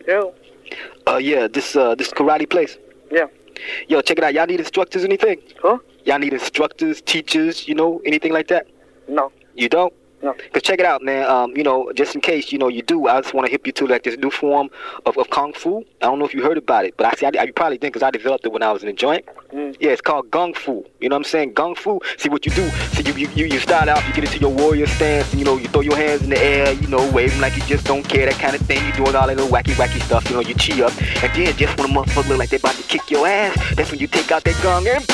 Yo. Yeah, this karate place. Yeah. Yo, check it out. Y'all need instructors, anything? Huh? Y'all need instructors, teachers, anything like that? No. You don't? No. Cause check it out, man. Just in case, you do, I just want to hip you to like this new form of kung fu. I don't know if you heard about it, but you probably didn't, cause I developed it when I was in the joint. Yeah, it's called gung fu. You know what I'm saying? Gung fu. See what you do. See you start out, you get into your warrior stance, and you throw your hands in the air, waving like you just don't care, that kind of thing. You doing all that little wacky stuff. You chi up, and then just when a motherfucker look like they about to kick your ass, that's when you take out that gung and.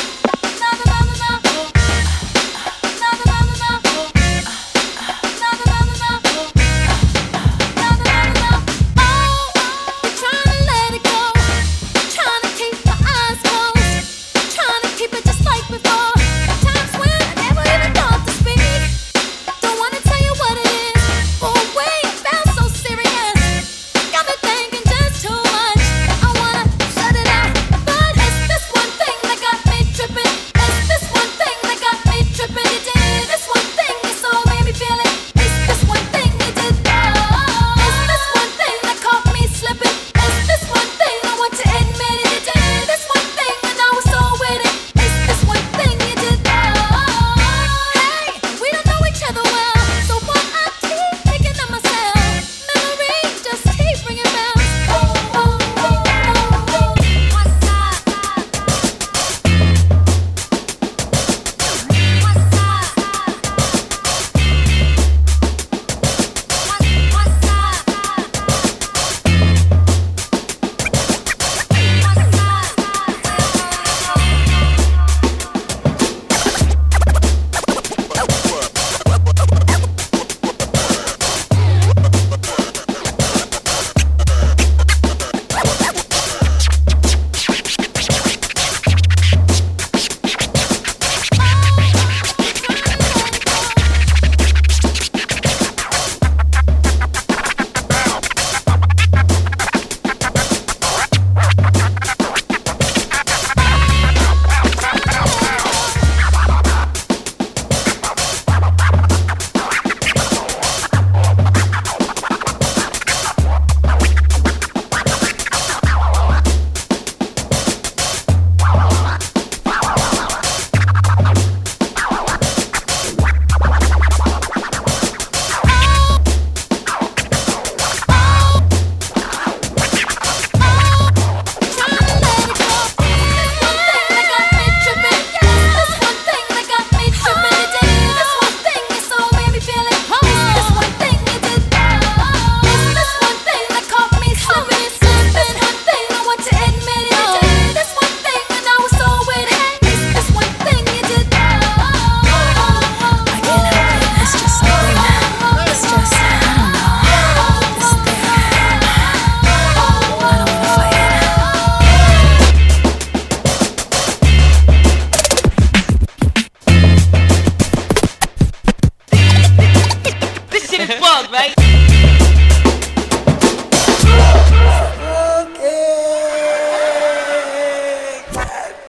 Right?